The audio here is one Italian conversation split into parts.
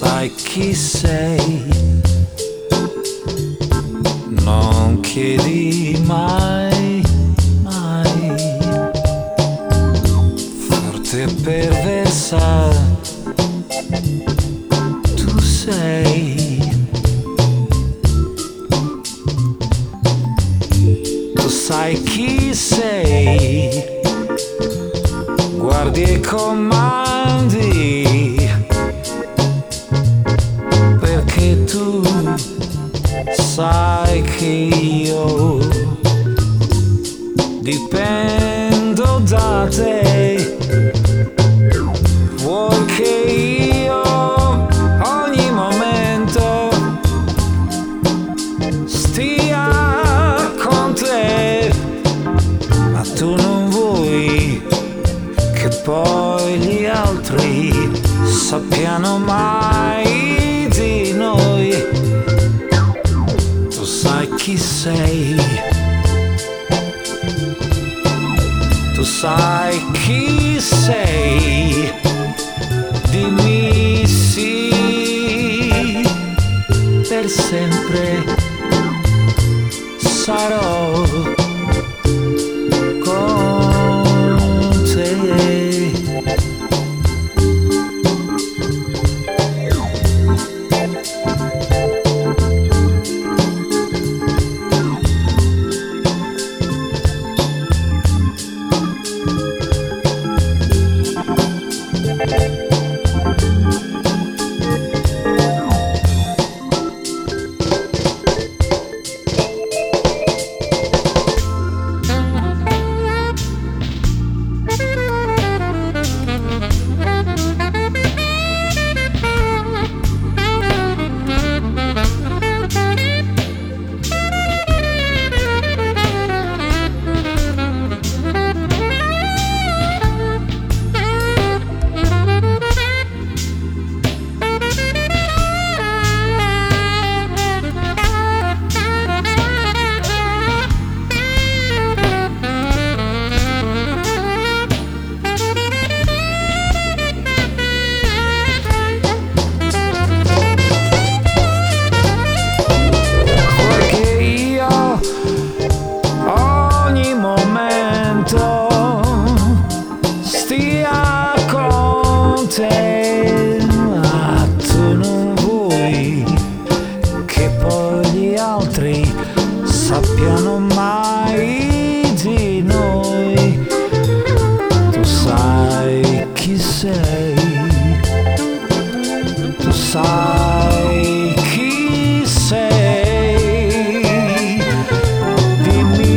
sai chi sei, non chiedi mai, mai, forte e perversa tu sei, tu sai chi sei, guardi e comandi, perché tu sai che io dipendo da te, vuoi che io ogni momento stia con te, ma tu non vuoi che poi gli altri sappiano mai di noi. Tu sai chi sei, tu sai chi sei, dimmi sì, per sempre sarò con te. Ma tu non vuoi che poi gli altri sappiano mai di noi. Tu sai chi sei, tu sai chi sei, dimmi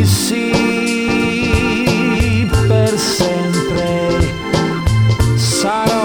sì, per sempre sarò